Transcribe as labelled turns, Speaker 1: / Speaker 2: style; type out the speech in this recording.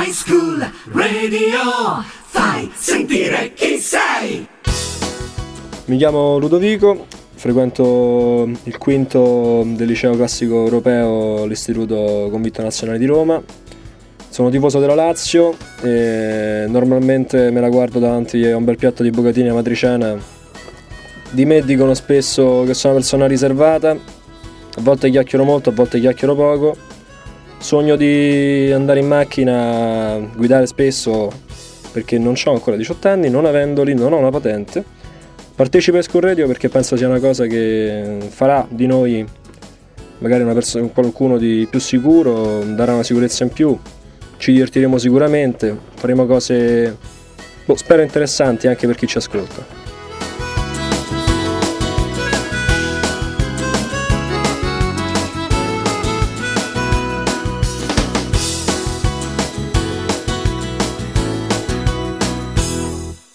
Speaker 1: High School Radio, fai sentire chi sei.
Speaker 2: Mi chiamo Ludovico, frequento il quinto del liceo classico europeo all'Istituto Convitto Nazionale di Roma. Sono tifoso della Lazio e normalmente me la guardo davanti a un bel piatto di bucatini a matriciana. Di me dicono spesso che sono una persona riservata, a volte chiacchiero molto, a volte chiacchiero poco. Sogno di andare in macchina, guidare spesso perché non ho ancora 18 anni, non avendoli, non ho una patente. Partecipo a High School Radio perché penso sia una cosa che farà di noi magari qualcuno di più sicuro, darà una sicurezza in più, ci divertiremo sicuramente, faremo cose spero interessanti anche per chi ci ascolta.